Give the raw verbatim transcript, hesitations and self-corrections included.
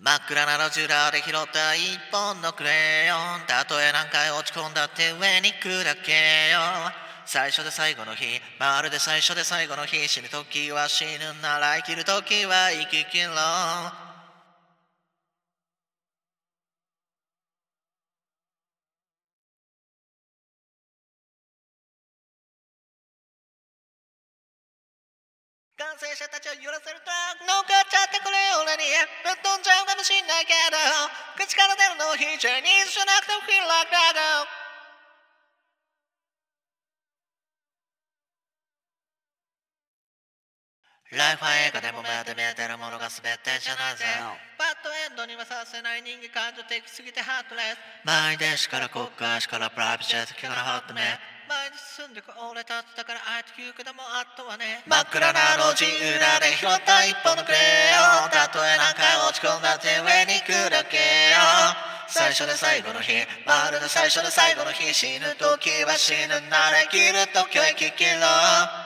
真っ暗な路地裏で拾った一本のクレヨン。たとえ何回落ち込んだって上に砕けよ。最初で最後の日、まるで最初で最後の日。死ぬ時は死ぬなら生きる時は生き切ろう。完成者たちを揺らせると乗っかっちゃってくれ俺にぶっ飛んじゃうかもしんないけど口から出るの非チャイニーズじゃなくてフィーラーガードライフは映画でも目で見えてるものが全てじゃないぜバッドエンドにはさせない人間感情的すぎてハートレス満員電車から国会市からプライベートジェット機からホットメ前に進んでく俺たちだからあえて言うけどもあとはね真っ暗な路地裏で拾った一本のクレヨンたとえ何回落ち込んだって上に砕けよ最初で最後の日まるで最初で最後の日死ぬ時は死ぬなら生きる時は生き切ろう